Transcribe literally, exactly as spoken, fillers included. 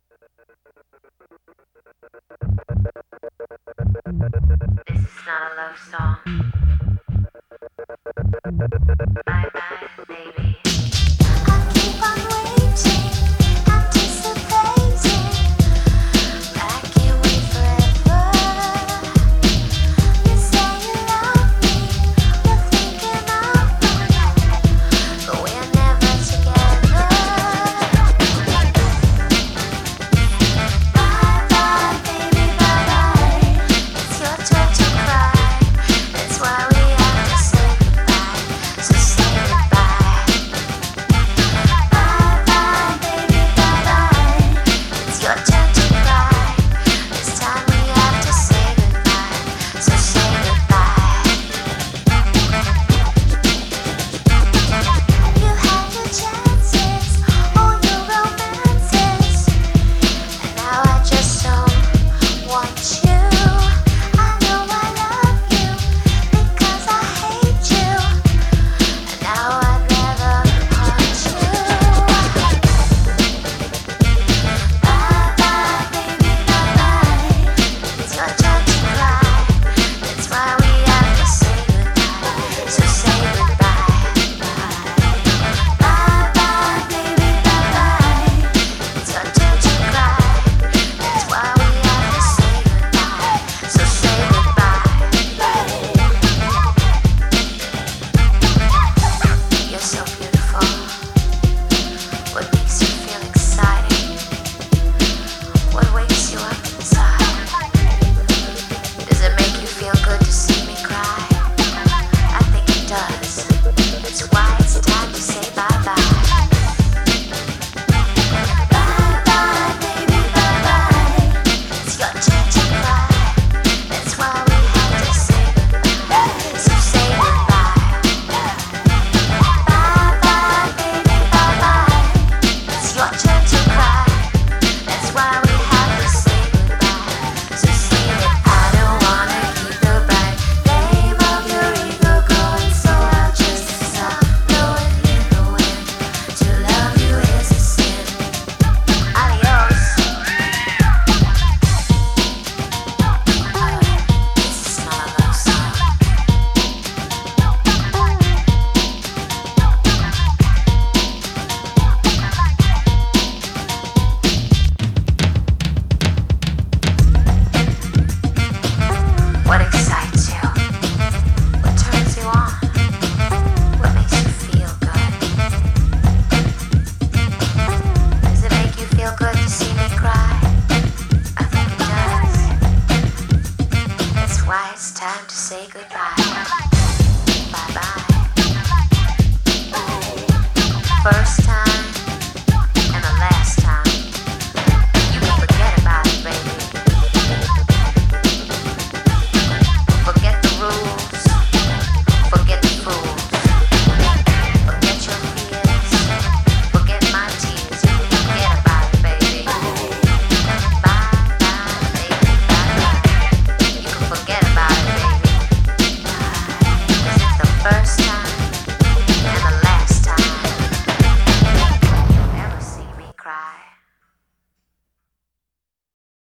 This is not a love song. Bye bye, baby. I keep on waiting, anticipating. I can't wait forever. You say you love me, you're thinking of me, but we're never together. Bye bye, baby, bye bye. It's your turn to cry. That's why we have to say goodbye. So say goodbye. Bye bye, baby, bye bye. It's your turn to cry. This time we have to say goodbye. So say goodbye. You had your chances, all your romances, and now I just don't want you. I know I love you because I hate you, and now I'd rather haunt you. Bye bye, baby, bye bye. It's your turn to cry. That's why we have to say goodbye. So say goodbye. Bye bye, baby, bye bye. It's your turn to cry. That's why we have to say goodbye. So say goodbye. You're so beautiful. What makes you feel exciting? What wakes you up inside? Does it make you feel good to see me cry? I think it does. That's why it's time to say bye-bye. Bye-bye, baby, bye-bye. It's your turn to cry. That's why we have to say goodbye. So say goodbye. Bye-bye, baby, bye-bye. It's your turn to cry. That's why we have to say goodbye. So say that I don't wanna keep the bright flame of your ego going, so I'll just stop knowing you when to love you is a sin. Adios. This is not a love song. What excites you? What turns you on? What makes you feel good? Does it make you feel good to see me cry? I think it does. That's why it's time to say goodbye. Bye bye. First time.